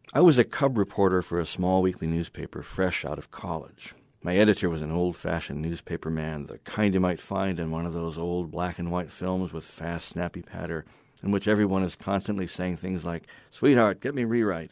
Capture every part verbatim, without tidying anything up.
I was a cub reporter for a small weekly newspaper fresh out of college. My editor was an old-fashioned newspaper man, the kind you might find in one of those old black-and-white films with fast, snappy patter, in which everyone is constantly saying things like, "Sweetheart, get me rewrite."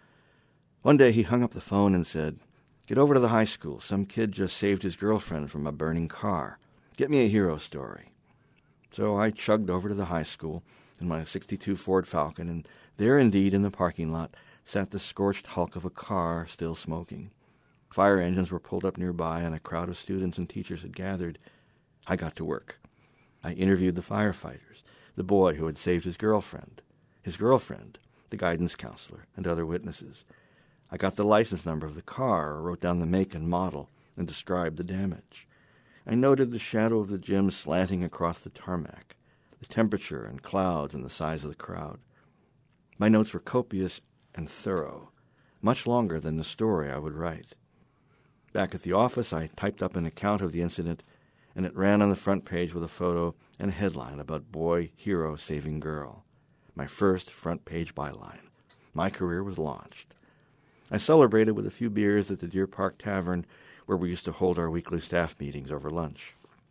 One day he hung up the phone and said, "Get over to the high school. Some kid just saved his girlfriend from a burning car. Get me a hero story." So I chugged over to the high school in my sixty-two Ford Falcon, and there indeed in the parking lot sat the scorched hulk of a car still smoking. Fire engines were pulled up nearby, and a crowd of students and teachers had gathered. I got to work. I interviewed the firefighters, the boy who had saved his girlfriend, his girlfriend, the guidance counselor, and other witnesses. I got the license number of the car, wrote down the make and model, and described the damage. I noted the shadow of the gym slanting across the tarmac, the temperature and clouds and the size of the crowd. My notes were copious and thorough, much longer than the story I would write. Back at the office, I typed up an account of the incident, and it ran on the front page with a photo and a headline about boy hero saving girl. My first front page byline. My career was launched. I celebrated with a few beers at the Deer Park Tavern, where we used to hold our weekly staff meetings over lunch.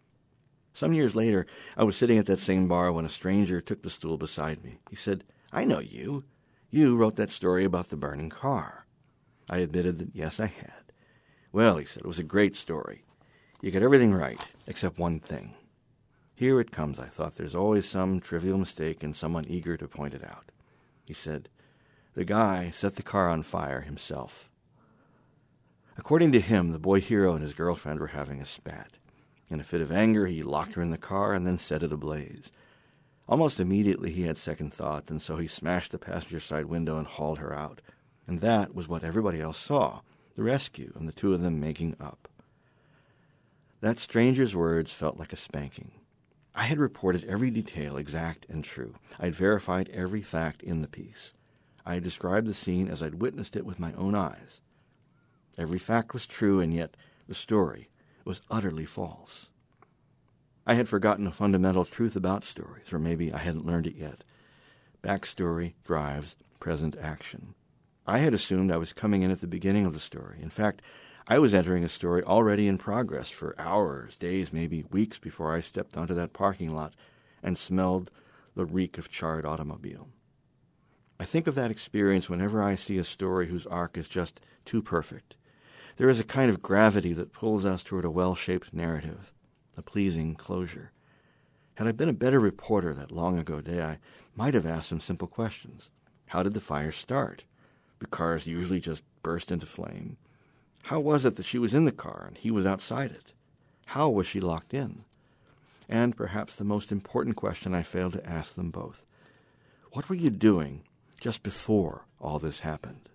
Some years later, I was sitting at that same bar when a stranger took the stool beside me. He said, "I know you. You wrote that story about the burning car." I admitted that yes, I had. "Well," he said, "it was a great story. You got everything right, except one thing." Here it comes, I thought. There's always some trivial mistake and someone eager to point it out. He said, "The guy set the car on fire himself." According to him, the boy hero and his girlfriend were having a spat. In a fit of anger, he locked her in the car and then set it ablaze. Almost immediately he had second thoughts, and so he smashed the passenger side window and hauled her out. And that was what everybody else saw, the rescue and the two of them making up. That stranger's words felt like a spanking. I had reported every detail exact and true. I had verified every fact in the piece. I had described the scene as I'd witnessed it with my own eyes. Every fact was true, and yet the story was utterly false. I had forgotten a fundamental truth about stories, or maybe I hadn't learned it yet. Backstory drives present action. I had assumed I was coming in at the beginning of the story. In fact, I was entering a story already in progress for hours, days, maybe weeks before I stepped onto that parking lot and smelled the reek of charred automobile. I think of that experience whenever I see a story whose arc is just too perfect. There is a kind of gravity that pulls us toward a well-shaped narrative, a pleasing closure. Had I been a better reporter that long ago day, I might have asked some simple questions. How did the fire start? Do cars usually just burst into flame? How was it that she was in the car and he was outside it? How was she locked in? And perhaps the most important question I failed to ask them both. What were you doing just before all this happened?